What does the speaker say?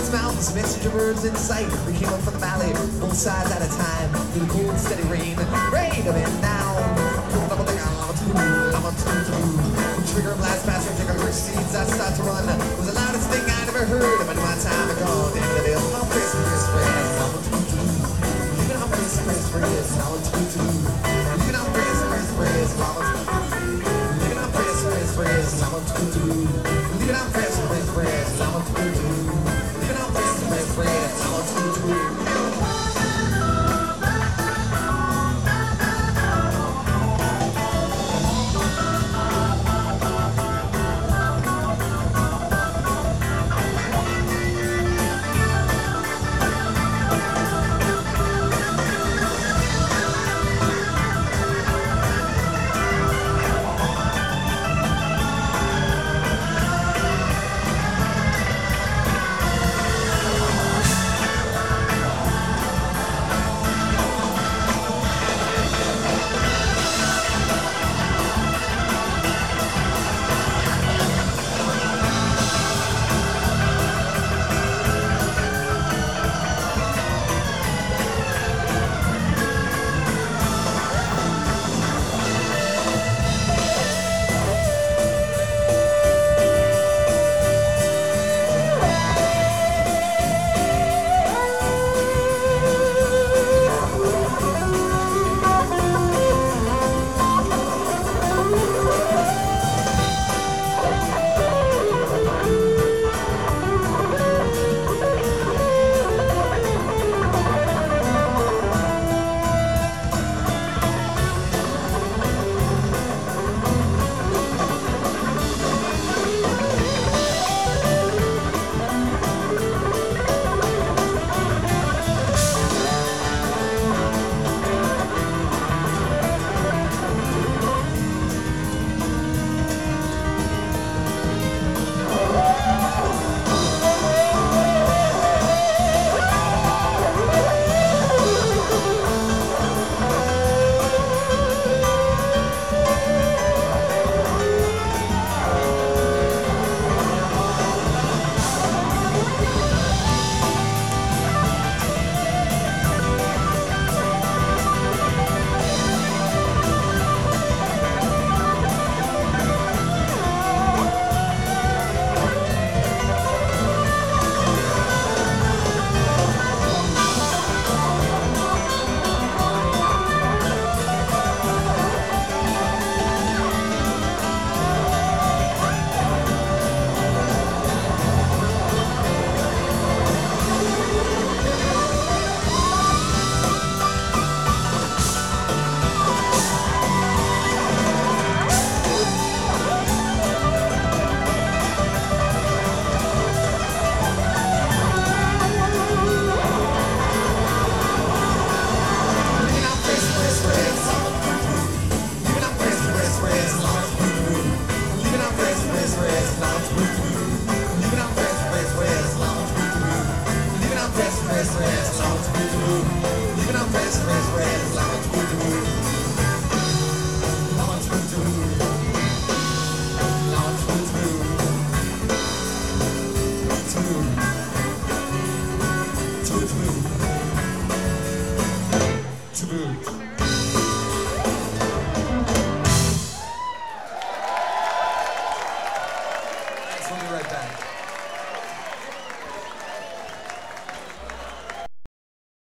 Towards mountains, messenger birds in sight. We came up from the valley, both sides at a time. Through the cold, steady rain, rain up and down. Trigger blast past and trigger seeds that start to run. It was the loudest thing I ever heard. But my time ago, the end of the I'm Christmas friends. Even on Christmas friends, now it's even on Christmas friends, even on Christmas friends, now it's even on Christmas friends, now it's even on Christmas friends, now it's Even on Christmas,